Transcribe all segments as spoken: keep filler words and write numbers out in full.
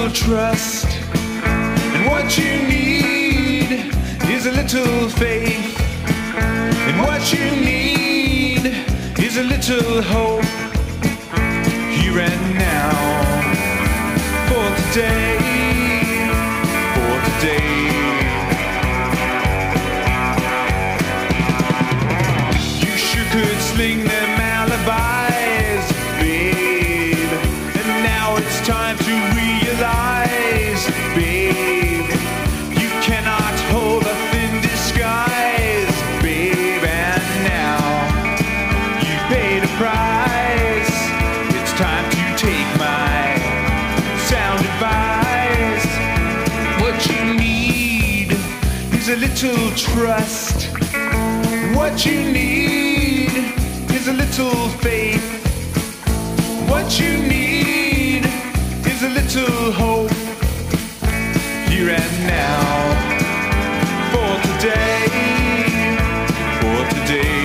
little trust, and what you need is a little faith, and what you need is a little hope, here and now, for today, for today. You sure could sling them alibis, babe, and now it's time to realize, babe, you cannot hold a thin disguise, babe, and now you paid a price. It's time to take my sound advice. What you need is a little trust. What you need is a little faith. What you need is a little hope, here and now, for today, for today.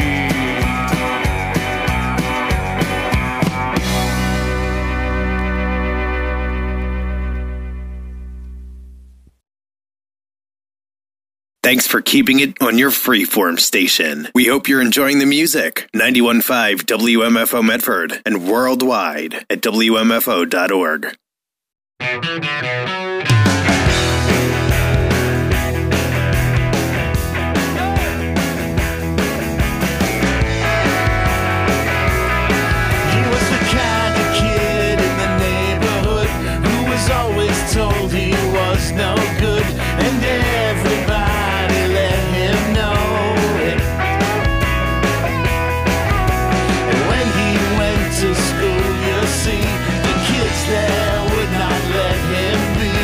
Thanks for keeping it on your freeform station. We hope you're enjoying the music. ninety-one point five W M F O Medford and worldwide at W M F O dot org. He was the kind of kid in the neighborhood who was always told he was no good, and everybody let him know it. And when he went to school, you see, the kids there would not let him be.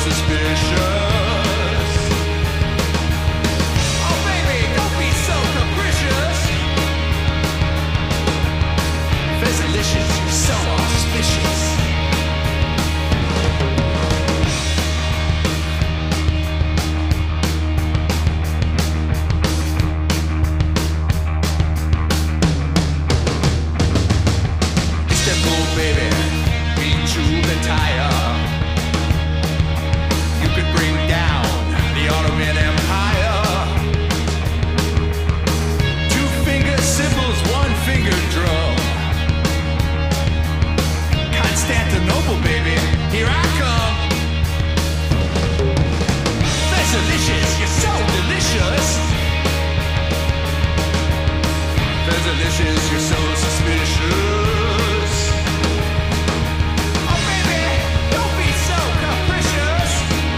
suspicious. Oh baby, don't be so capricious. Fizzalicious, you're so auspicious. Istanbul, baby, be true the tire. You could bring down the Ottoman Empire. Two finger cymbals, one finger drum. Constantinople, baby, here I come. Fizzalicious, you're so delicious. Fizzalicious, you're so suspicious. Oh baby, don't be so capricious.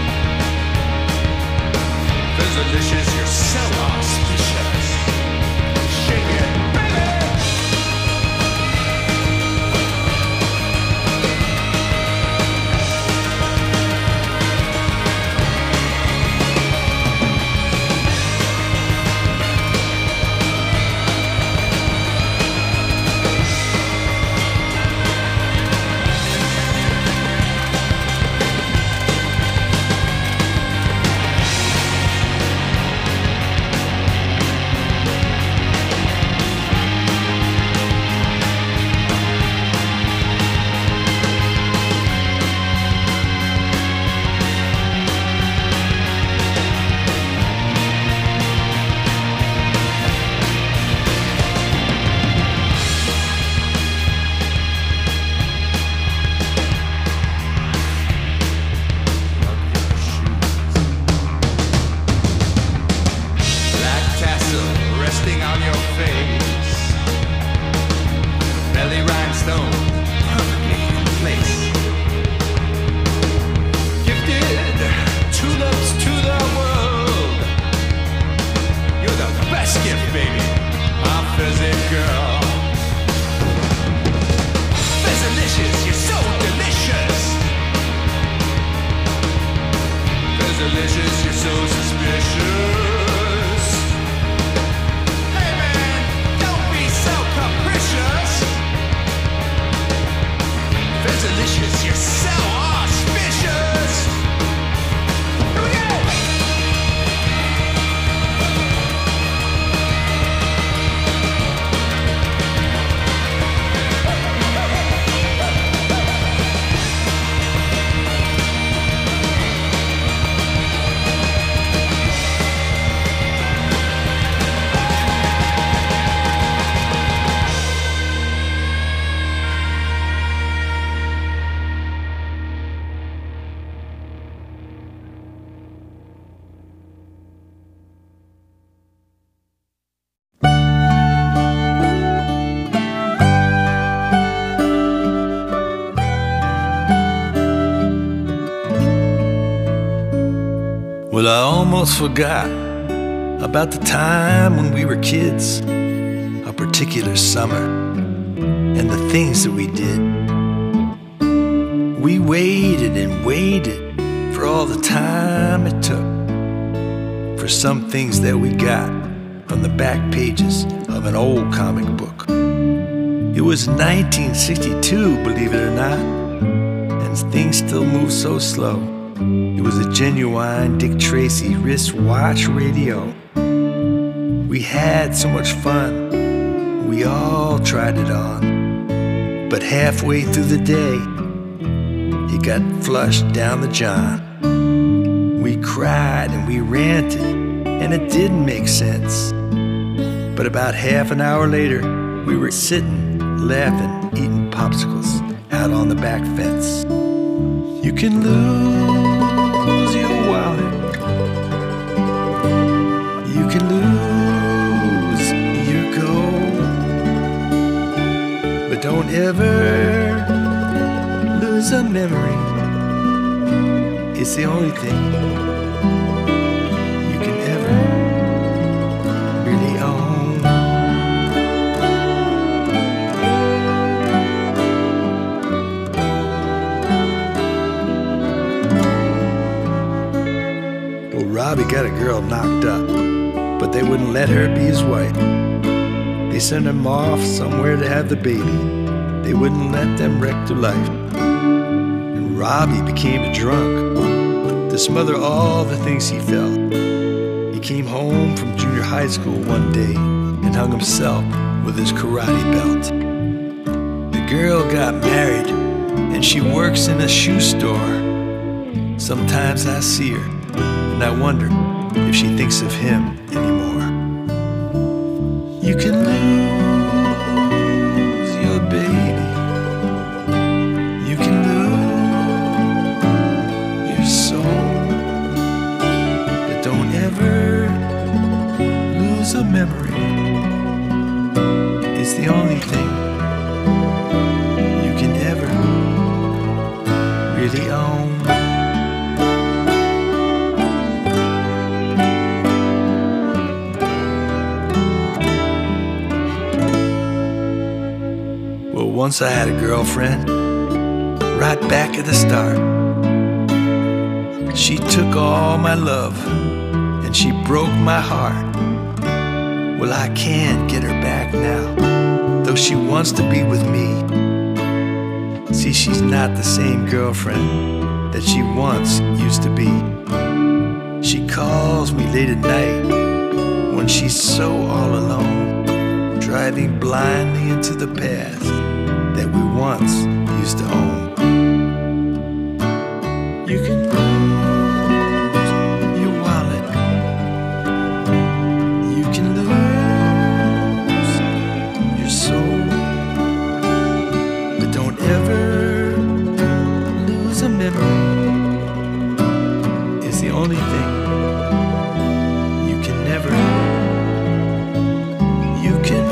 Fizzalicious, you're so auspicious. Shake it, baby. Black tassel resting on your face. Belly rhinestone perfectly in place. Gifted tulips to the world. You're the best gift, baby, my fizzy girl. Fizzalicious, you're so delicious. Fizzalicious, you're so suspicious. Hey man, don't be so capricious. Fizzalicious, you're so auspicious. Here we go. Well, I almost forgot about the time when we were kids, a particular summer, and the things that we did. We waited and waited for all the time it took for some things that we got from the back pages of an old comic book. It was nineteen sixty-two, believe it or not, and things still move so slow. It was a genuine Dick Tracy wristwatch radio. We had so much fun, we all tried it on. But halfway through the day, it got flushed down the john. We cried and we ranted, and it didn't make sense. But about half an hour later, we were sitting, laughing, eating popsicles out on the back fence. You can lose your wallet. You can lose your gold. But don't ever lose a memory. It's the only thing you can ever really own. got a girl knocked up, but they wouldn't let her be his wife. They sent him off somewhere to have the baby. They wouldn't let them wreck their life. And Robbie became a drunk to smother all the things he felt. He came home from junior high school one day and hung himself with his karate belt. The girl got married and she works in a shoe store. Sometimes I see her and I wonder if she thinks of him anymore. You can lose your baby. You can lose your soul. But don't ever lose a memory. It's the only thing you can ever really own. Once I had a girlfriend, right back at the start. She took all my love and she broke my heart. Well, I can't get her back now, though she wants to be with me. See, she's not the same girlfriend that she once used to be. She calls me late at night when she's so all alone, driving blindly into the past that we once used to own. You can lose your wallet. You can lose your soul. But don't ever lose a memory. It's the only thing you can never. You can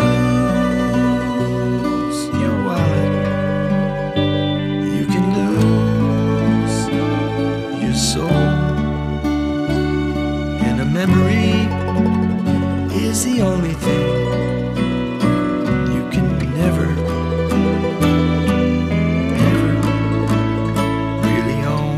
memory is the only thing you can never, never really own.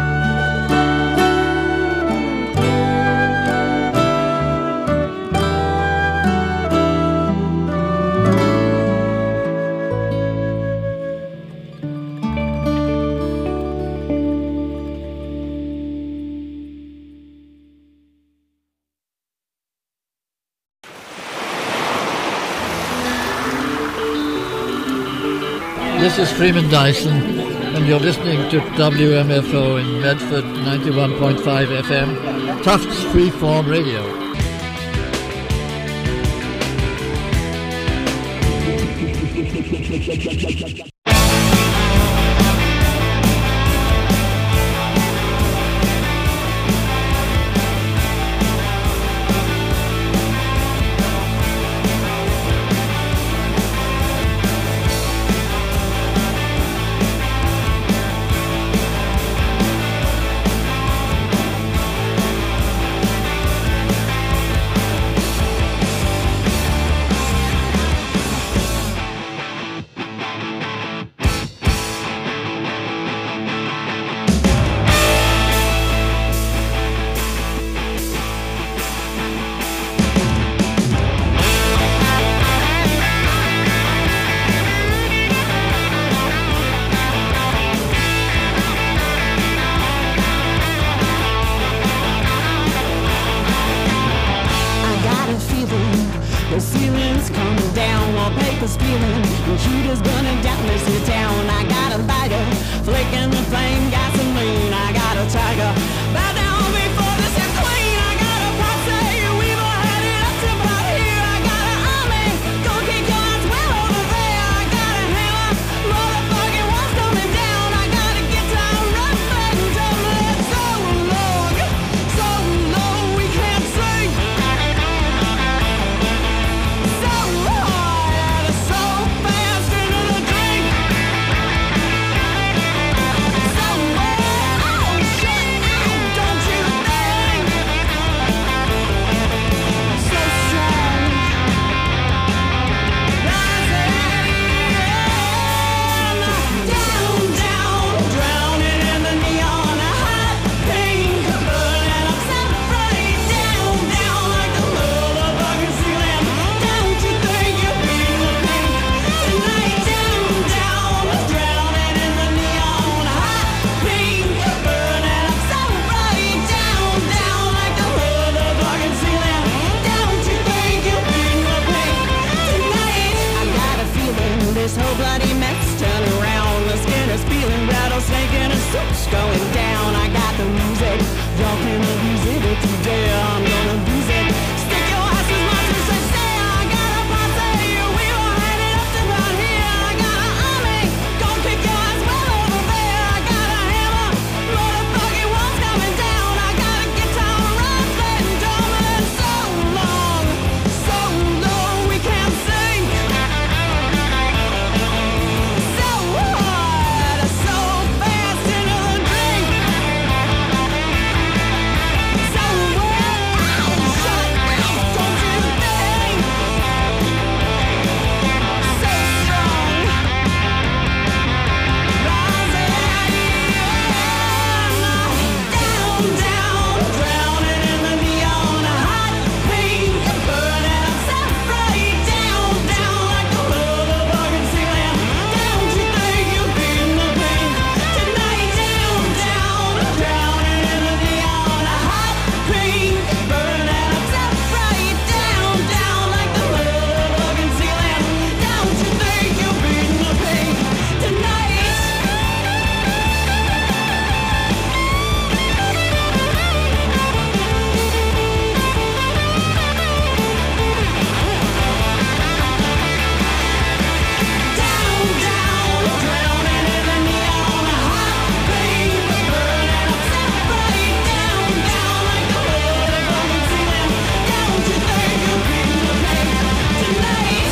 This is Freeman Dyson, and you're listening to W M F O in Medford, ninety-one point five F M, Tufts Freeform Radio. The ceiling's coming down, wallpaper's peeling, computers burning down this here town. I got a lighter, flicking the flame, gasoline. I got a tiger, bow down before this is clean. I got a posse, we've all had it up to about here. I got an army, go kick your ass well over there. I got a hammer, motherfucking walls coming down. I got a guitar, rough and tumble. It's so long, so low we can't see. So hard, so fast into the drink. So It's going down. I got the music. Y'all can abuse it if you dare. I'm gonna abuse it. Stick your ass as much as I say. I got a posse. We were headed up to about here. I got an army. Gonna kick your ass well over there. I got a hammer. Motherfucking walls coming down. I got a guitar rock letting drumming. And so long, so long we can't sing. So hard, so fast into the drink. So well, shut up, don't you think? So strong, rising down, down, drowning in the neon, hot pink, burning up separate, down, down like the motherfucking ceiling. Don't you think you're feeling the pain tonight? Down, down, drowning in the neon, hot pink, burning up separate, down, down like the motherfucking ceiling. Don't you think you're feeling the pain tonight? Down, down, drowning in the neon, hot pink, burning up separate, down, down like the motherfucking ceiling. Don't you think you're feeling the pain tonight?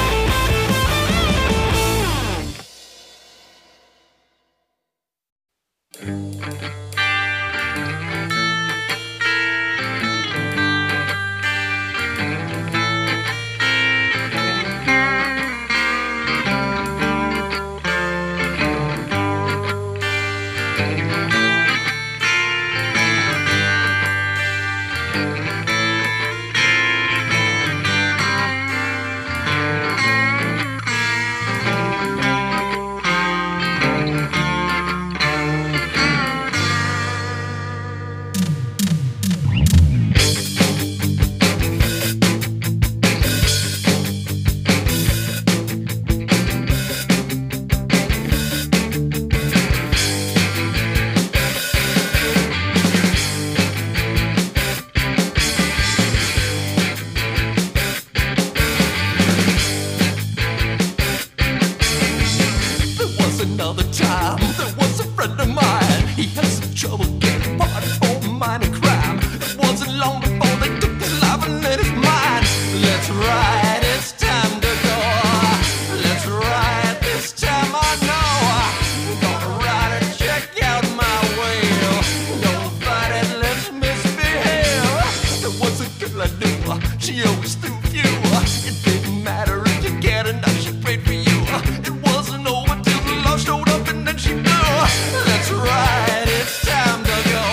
There was another time, there was a friend of mine. He had some trouble getting party for minor crime. It wasn't long before they took his life and then his mind. Let's ride, it's time to go. Let's ride, this time I know. Gonna ride and check out my wheel. Don't fight it, let's misbehave. There was a girl I knew, she always threw you. It didn't matter if you get enough, she prayed for you. It wasn't over till the love showed up and then she knew. Let's ride, it's time to go.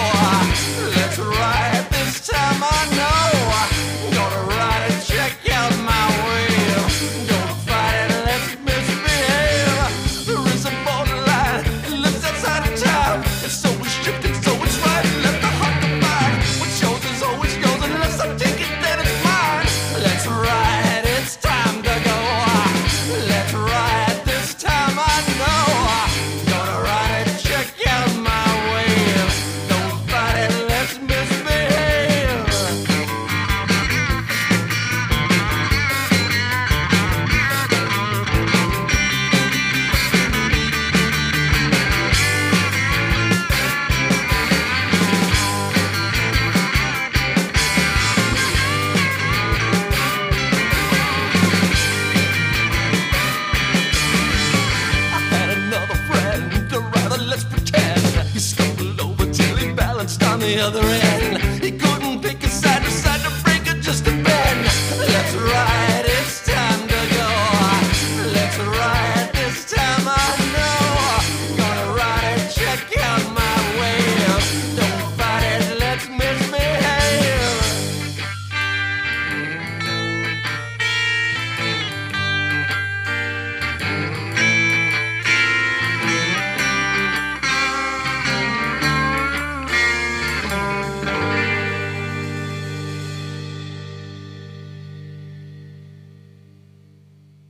Let's ride, this time I know. Gonna ride and check out my wheel. Don't fight it, let's misbehave. There is a borderline, it lives outside of town. It's so restricted, so it's right. Let the heart divide. What's yours is always yours unless I take it, then it's mine. Let's ride, it's time to go. Let's ride, this time I know. Gonna ride and check out my wheel. Don't fight it, let's misbehave. I had another friend, or rather let's pretend. He stumbled over till he balanced on the other end. He couldn't pick a side, decided to break it just a bend. Let's ride, it's time to go. Let's ride, this time I know. Gonna ride and check out my wheel. Don't fight it, let's misbehave.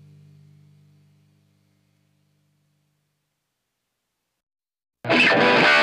Thank you.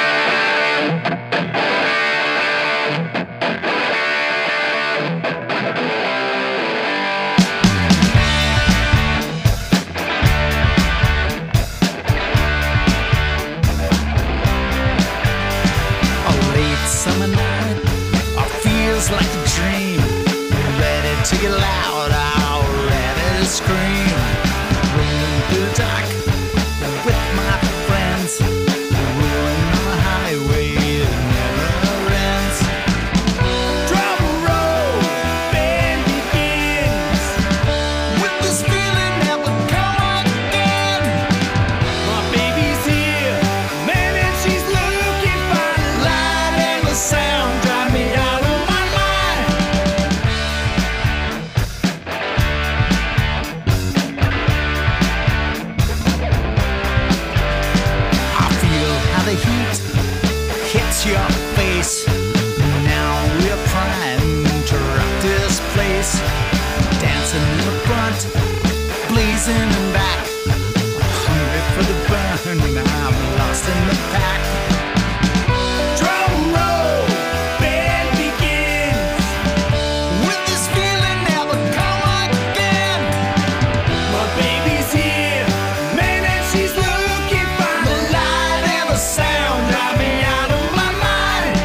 your face. Now we're primed to rock this place. Dancing in the front, blazing in back. Hungry for the burn, I'm lost in the pack. Drum roll, band begins. Will this feeling never come again? My baby's here, man, and she's looking fine. The light and the sound drive me out of my mind.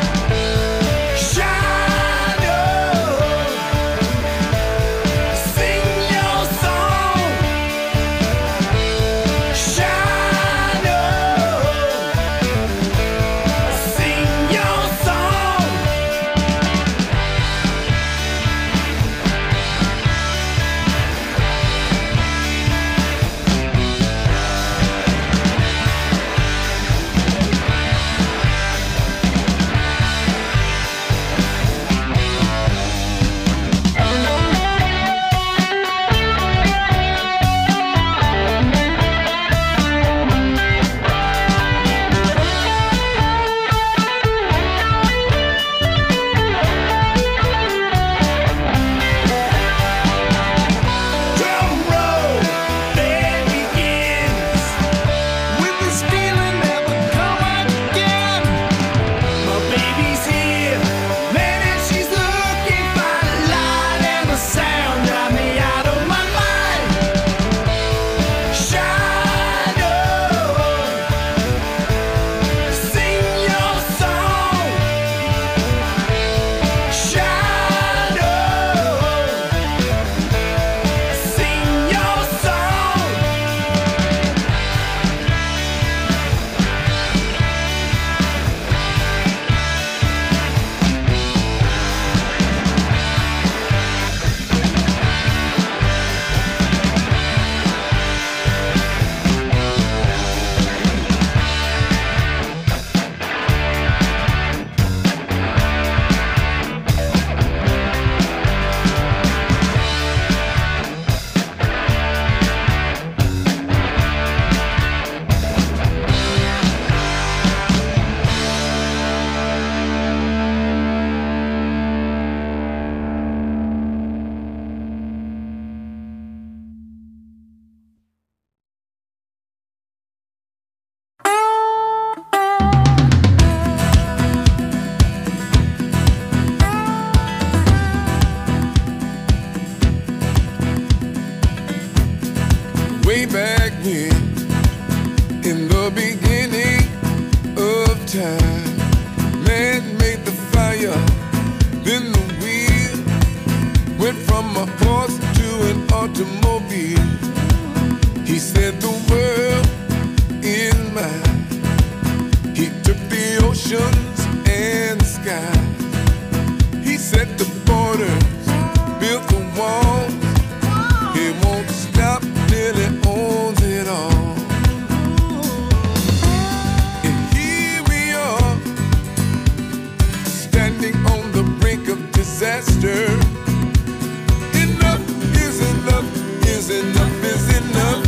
Shine on, sing your song. Shine on, sing your song. Drum roll, band begins. Will this feeling never come again? My baby's here, man, and she's looking fine. The light and the sound drive me out of my mind. Shine on, sing your song. Shine on, sing your song. Way back when, in the beginning of time, man made the fire, then the wheel went from a horse to an automobile. He said the world in mind. He took the oceans and the skies. He set the borders, built the walls. He won't stop till he owns it all. And here we are, standing on the brink of disaster. Enough is enough, is enough, is enough.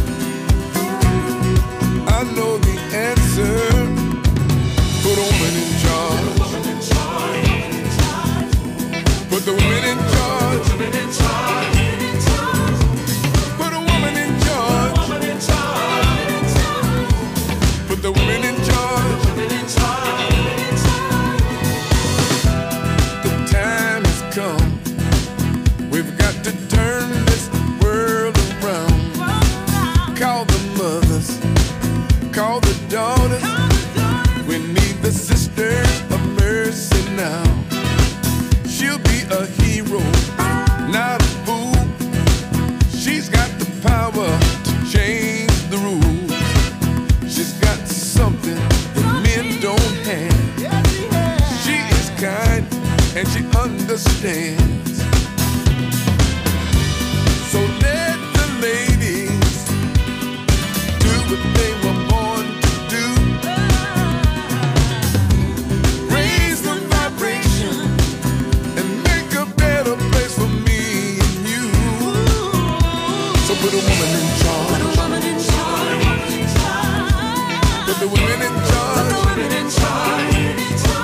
I know the answer. Put a woman in charge. Put the women in charge. Put a woman in charge. Put the women in charge. The time has come. We've got to turn this world around. Call the mothers, call the daughters. We need the sisters of mercy now. She'll be a hero, not a fool. She's got the power to change the rules. She's got something that men don't have. She is kind and she understands. So let the ladies do what they were born to do. Raise the vibration and make a better place for me and you. So put a woman in charge. Put the women in charge.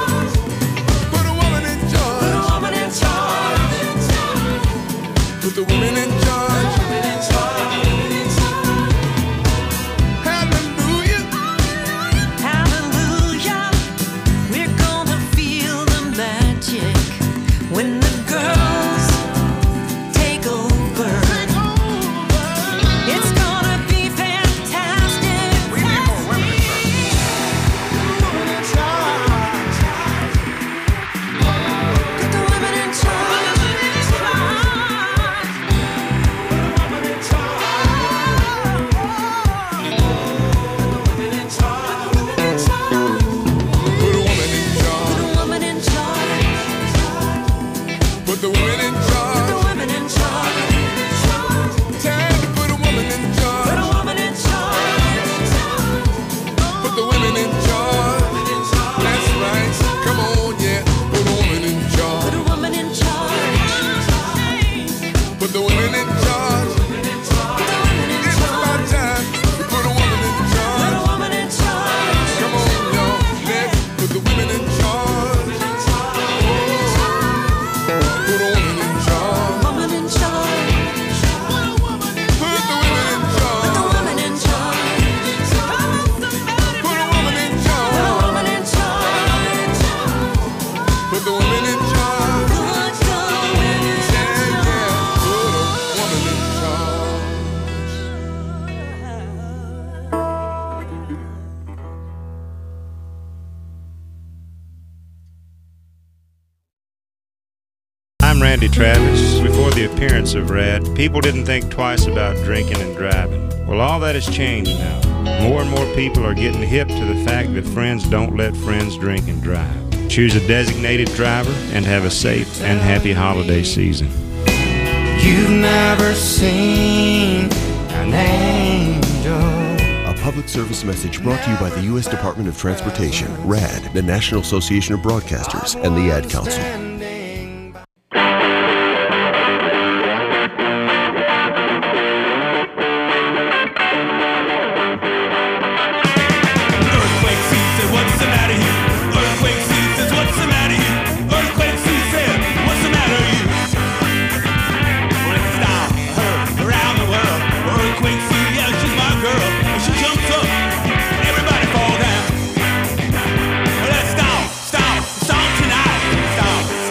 Randy Travis. Before the appearance of Rad, people didn't think twice about drinking and driving. Well, all that has changed now. More and more people are getting hip to the fact that friends don't let friends drink and drive. Choose a designated driver and have a safe and happy holiday season. You've never seen an angel. A public service message brought to you by the U S Department of Transportation, RAD, the National Association of Broadcasters, and the Ad Council. Stop, stop, stop tonight. Stop.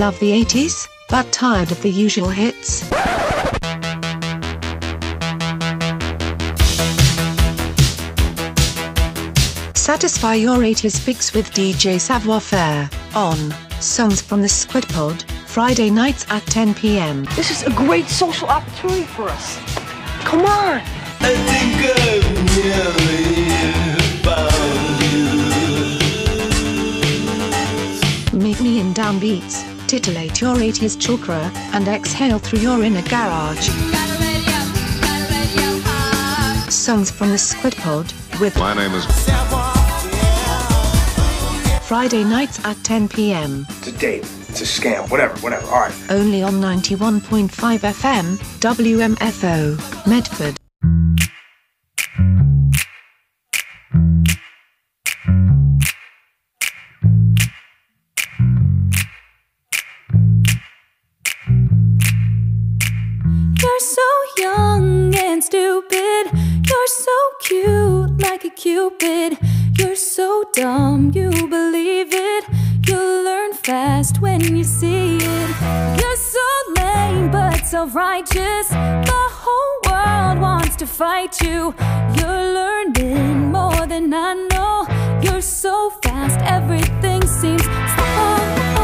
Love the eighties, but tired of the usual hits? Satisfy your eighties fix with D J Savoir Faire on Songs from the Squid Pod, Friday nights at ten p m. This is a great social opportunity for us. Come on! I think I've nearly found you. Meet me in downbeats, titillate your eighties chakra, and exhale through your inner garage. Songs from the Squid Pod with My name is Friday nights at ten p m. It's a date. It's a scam. Whatever, whatever. All right. Only on ninety-one point five F M, W M F O, Medford. You're so young and stupid. You're so cute like a cupid. You're so dumb, you believe it. You'll learn fast when you see it. You're so lame but self-righteous. The whole world wants to fight you. You're learning more than I know. You're so fast, everything seems slow.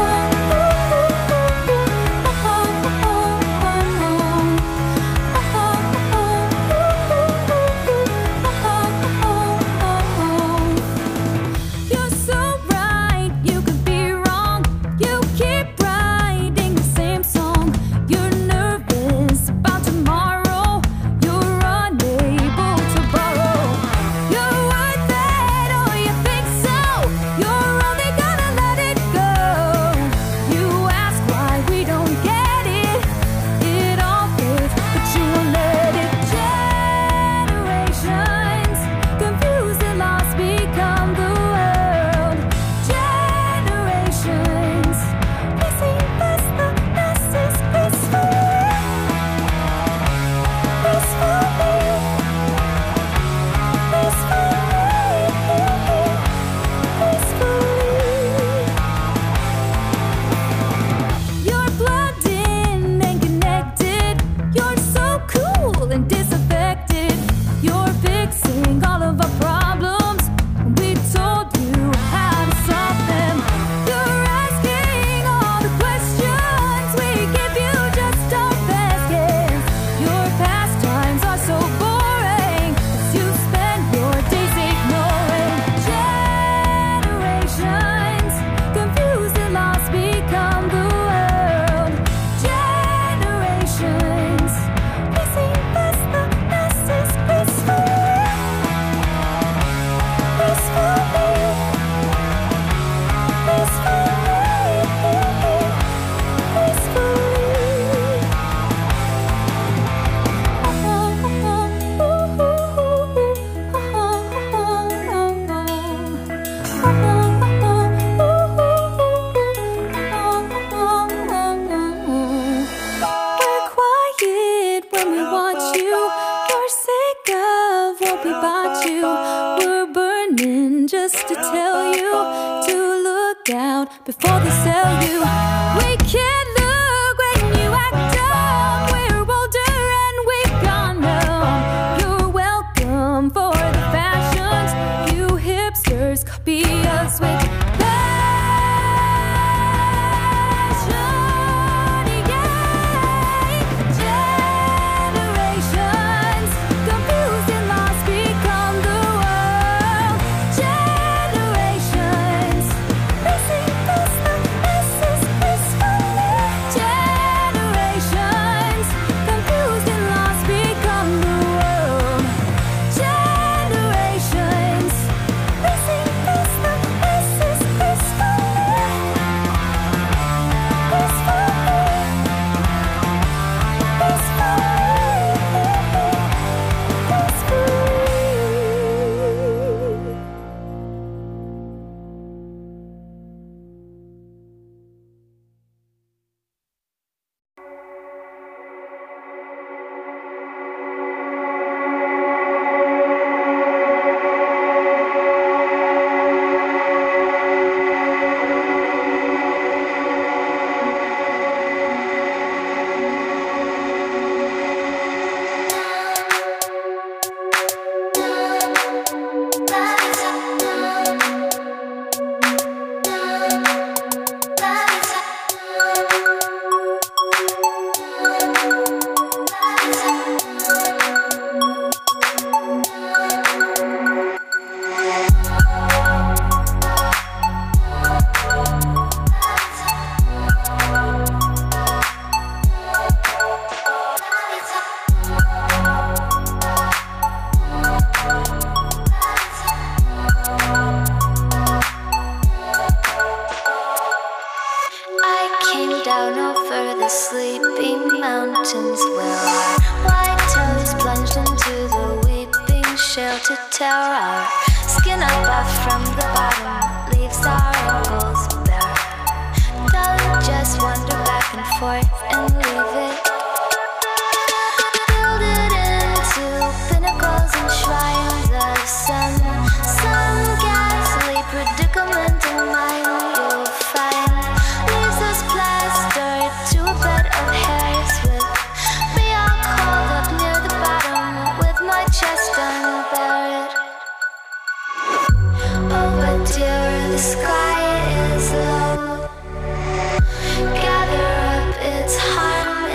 Before they sell you, we can't look when you act dumb. We're older and we've gone numb. You're welcome for the fashions. You hipsters copy us with passion. Yeah. Generations confused and lost become the world. Generations. This is peacefully. to tear our skin up from the bottom, leaves our ankles bare. Don't just wander back and forth and leave it. Build it into pinnacles and shrines of some, some ghastly predicament in mind you'll find. Leaves us plastered to a bed of hairs with me all curled up near the bottom with my chest unburied. Oh, but dear, the sky is low. Gather up its harm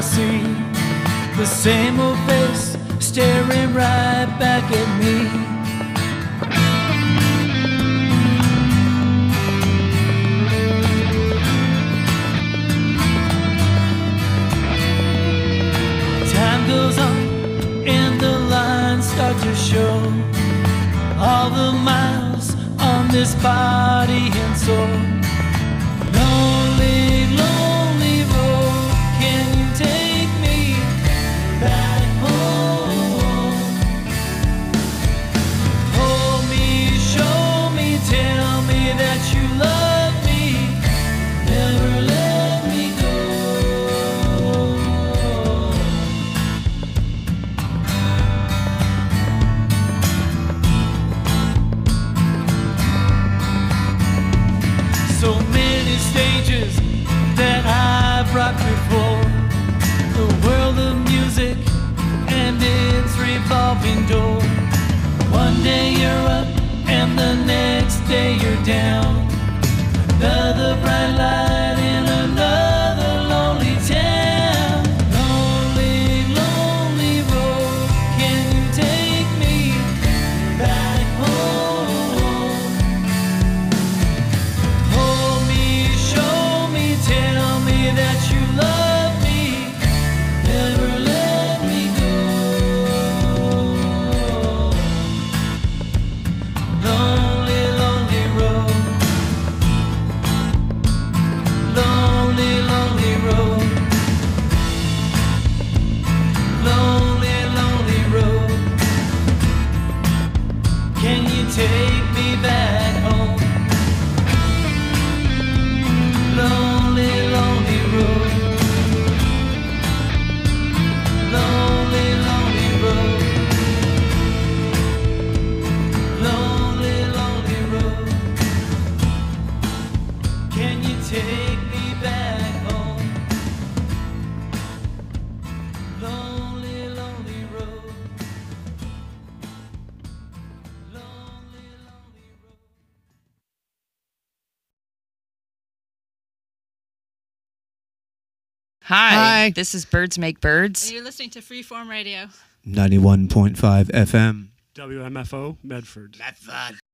I see the same old face staring right back at me. Time goes on and the lines start to show all the miles on this body and soul. Lonely, lonely road, can you take me back home? Hold me, show me, tell me that you love me, never let me go. So many stages that I've rocked before, the world of music and its revolving door. One day you're up and the next day you're down. Another bright light in another lonely town. Lonely, lonely road, can you take me back home? Hold me, show me, tell me that you love me, never let me go. Lonely, lonely road. Lonely, lonely road. Lonely, lonely road. Can you take me back home? Lonely, lonely road. Lonely, lonely road. Lonely, lonely road. Can you take me back home? Lonely, lonely road. Lonely, lonely road. Hi, Hi. this is Birds Make Birds. And you're listening to Freeform Radio. ninety-one point five F M. W M F O, Medford. Medford.